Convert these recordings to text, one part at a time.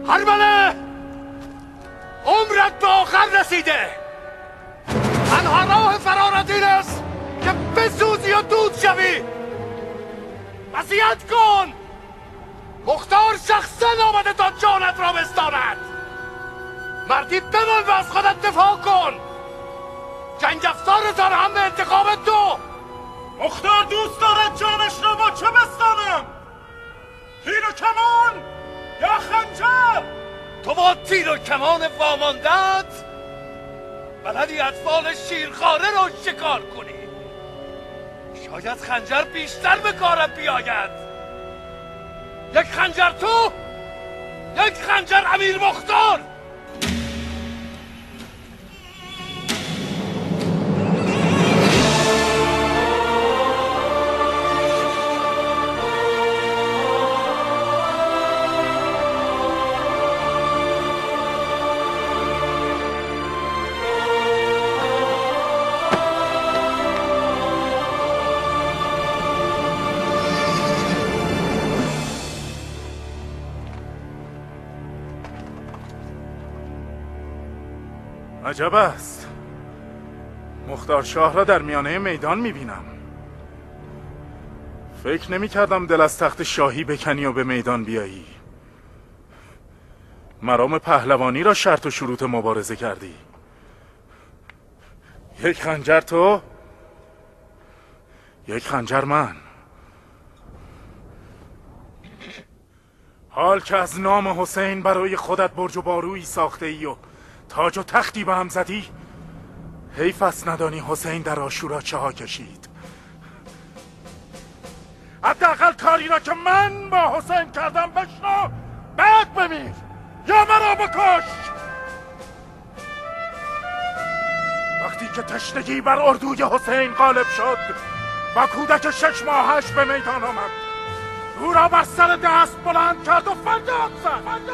هرمله عمرت به آخر رسیده. تنها راه فرارت این است که بسوزی و دود شوی. وصیت کن. مختار شخصا آمده تا جانت را بستاند. مردی بمان و از خودت دفاع کن. جنگ افزارتان هم به انتخاب تو. مختار دوست دارد جانش را با چه بستانم؟ تیر و کمان یا خنجر؟ تو با تیر و کمان واماندت بلدی اطفال شیرخواره را شکار کنی. شاید خنجر بیشتر به کارت بیاید. یک خنجر تو، یک خنجر امیر مختار. عجب است. مختار شاه را در میانه میدان میبینم. فکر نمی کردم دل از تخت شاهی بکنی و به میدان بیایی. مرام پهلوانی را شرط و شروط مبارزه کردی. یک خنجر تو، یک خنجر من. حال که از نام حسین برای خودت برج و بارویی ساخته ای و تاج و تختی به هم زدی، حیف است ندانی حسین در عاشورا چه ها کشید. حداقل کاری را که من با حسین کردم بشنو، بعد بمیر یا مرا بکش. وقتی که تشنگی بر اردوی حسین غالب شد و کودک 6 ماهش به میدان آمد، او را بر سر دست بلند کرد و فریاد زد.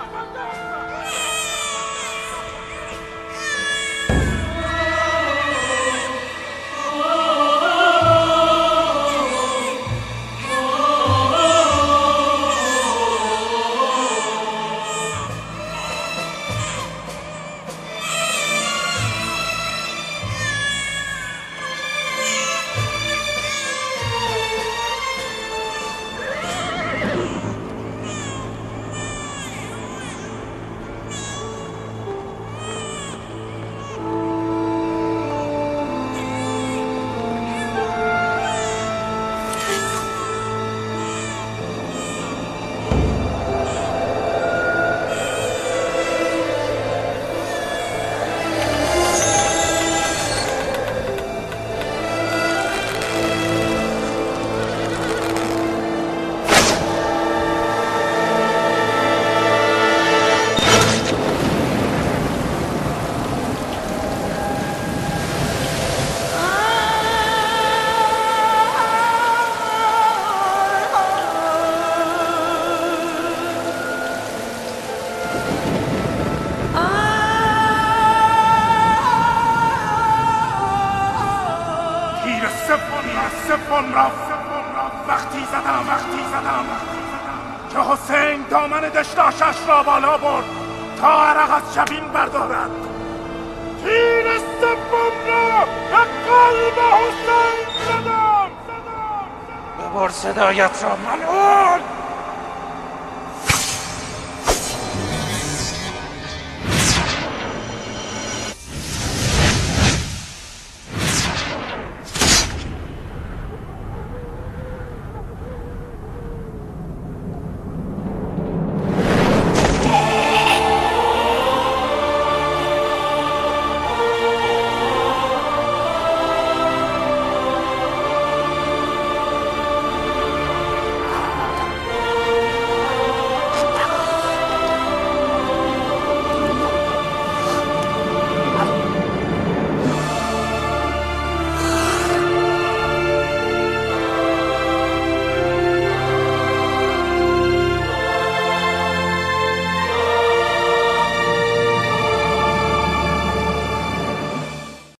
وقتی زدم که حسین دامن دشداشش را بالا برد تا عرق از جبین بردارد. تیر سوم را به قلب حسین زدم. ببر صدایت را ملعون.